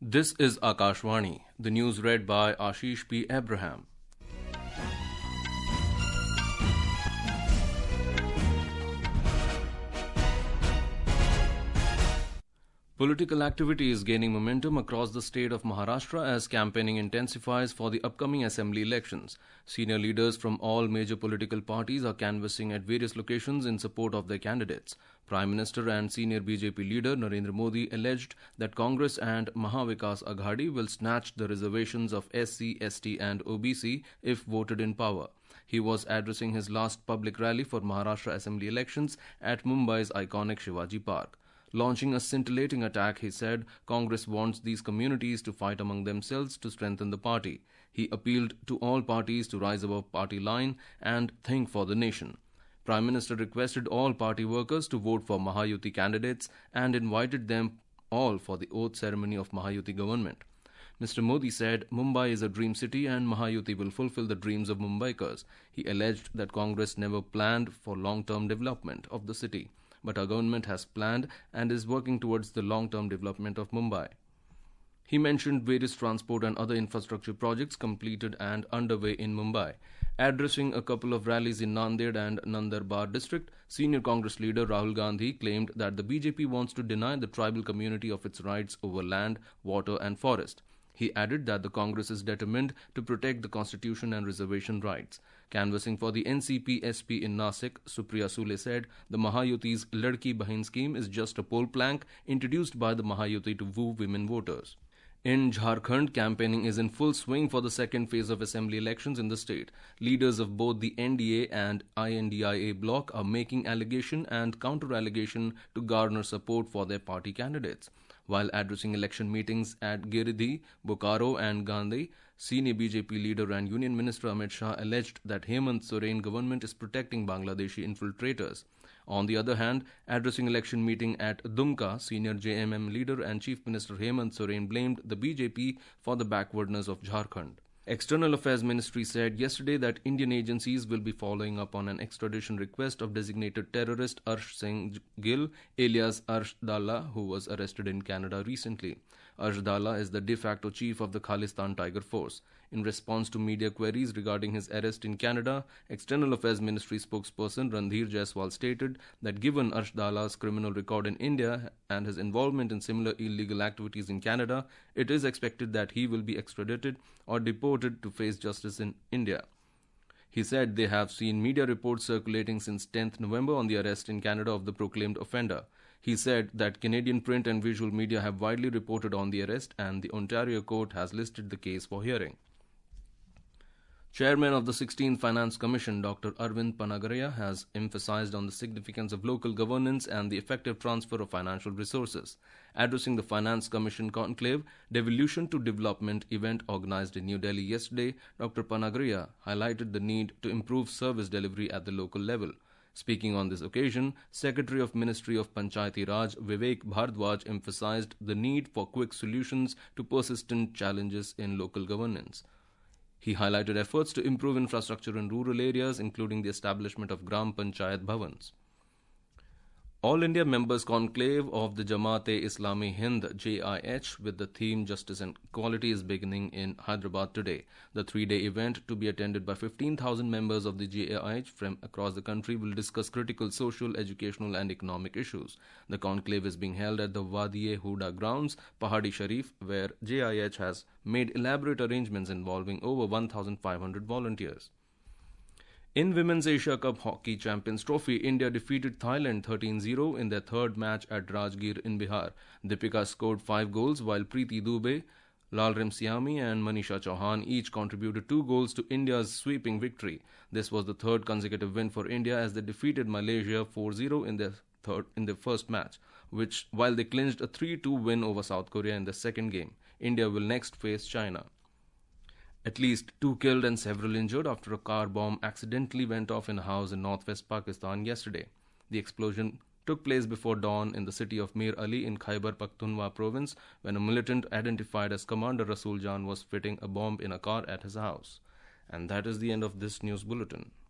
This is Akashvani, the news read by Ashish P. Abraham. Political activity is gaining momentum across the state of Maharashtra as campaigning intensifies for the upcoming assembly elections. Senior leaders from all major political parties are canvassing at various locations in support of their candidates. Prime Minister and senior BJP leader Narendra Modi alleged that Congress and Mahavikas Aghadi will snatch the reservations of SC, ST and OBC if voted in power. He was addressing his last public rally for Maharashtra assembly elections at Mumbai's iconic Shivaji Park. Launching a scintillating attack, he said Congress wants these communities to fight among themselves to strengthen the party. He appealed to all parties to rise above party line and think for the nation. Prime Minister requested all party workers to vote for Mahayuti candidates and invited them all for the oath ceremony of Mahayuti government. Mr. Modi said Mumbai is a dream city and Mahayuti will fulfill the dreams of Mumbaikars. He alleged that Congress never planned for long-term development of the city, but our government has planned and is working towards the long-term development of Mumbai. He mentioned various transport and other infrastructure projects completed and underway in Mumbai. Addressing a couple of rallies in Nanded and Nandurbar district, senior Congress leader Rahul Gandhi claimed that the BJP wants to deny the tribal community of its rights over land, water and forest. He added that the Congress is determined to protect the constitution and reservation rights. Canvassing for the NCP-SP in Nasik, Supriya Sule said the Mahayuti's Ladki Bahin scheme is just a poll plank introduced by the Mahayuti to woo women voters. In Jharkhand, campaigning is in full swing for the second phase of assembly elections in the state. Leaders of both the NDA and INDIA bloc are making allegation and counter-allegation to garner support for their party candidates. While addressing election meetings at Giridih, Bokaro and Gandhi, senior BJP leader and Union Minister Amit Shah alleged that Hemant Soren government is protecting Bangladeshi infiltrators. On the other hand, addressing election meeting at Dumka, senior JMM leader and Chief Minister Hemant Soren blamed the BJP for the backwardness of Jharkhand. External Affairs Ministry said yesterday that Indian agencies will be following up on an extradition request of designated terrorist Arsh Singh Gill, alias Arsh Dalla, who was arrested in Canada recently. Arsh Dalla is the de facto chief of the Khalistan Tiger Force. In response to media queries regarding his arrest in Canada, External Affairs Ministry spokesperson Randhir Jaiswal stated that given Arsh Dalla's criminal record in India and his involvement in similar illegal activities in Canada, it is expected that he will be extradited or deported to face justice in India. He said they have seen media reports circulating since 10th November on the arrest in Canada of the proclaimed offender. He said that Canadian print and visual media have widely reported on the arrest and the Ontario court has listed the case for hearing. Chairman of the 16th Finance Commission, Dr. Arvind Panagariya, has emphasized on the significance of local governance and the effective transfer of financial resources. Addressing the Finance Commission Conclave Devolution to Development event organized in New Delhi yesterday, Dr. Panagariya highlighted the need to improve service delivery at the local level. Speaking on this occasion, Secretary of Ministry of Panchayati Raj Vivek Bhardwaj emphasized the need for quick solutions to persistent challenges in local governance. He highlighted efforts to improve infrastructure in rural areas, including the establishment of Gram Panchayat Bhavans. All India Members Conclave of the Jamaat-e-Islami Hind JIH with the theme Justice and Equality is beginning in Hyderabad today. The three-day event, to be attended by 15,000 members of the JIH from across the country, will discuss critical social, educational and economic issues. The conclave is being held at the Wadi-e-Huda grounds, Pahadi Sharif, where JIH has made elaborate arrangements involving over 1,500 volunteers. In Women's Asia Cup Hockey Champions Trophy, India defeated Thailand 13-0 in their third match at Rajgir in Bihar. Deepika scored 5 goals while Preeti Dubey, Lalrim Siami and Manisha Chauhan each contributed 2 goals to India's sweeping victory. This was the third consecutive win for India as they defeated Malaysia 4-0 in their first match, while they clinched a 3-2 win over South Korea in the second game. India will next face China. At least 2 killed and several injured after a car bomb accidentally went off in a house in northwest Pakistan yesterday. The explosion took place before dawn in the city of Mir Ali in Khyber Pakhtunkhwa province when a militant identified as Commander Rasool Jan was fitting a bomb in a car at his house. And that is the end of this news bulletin.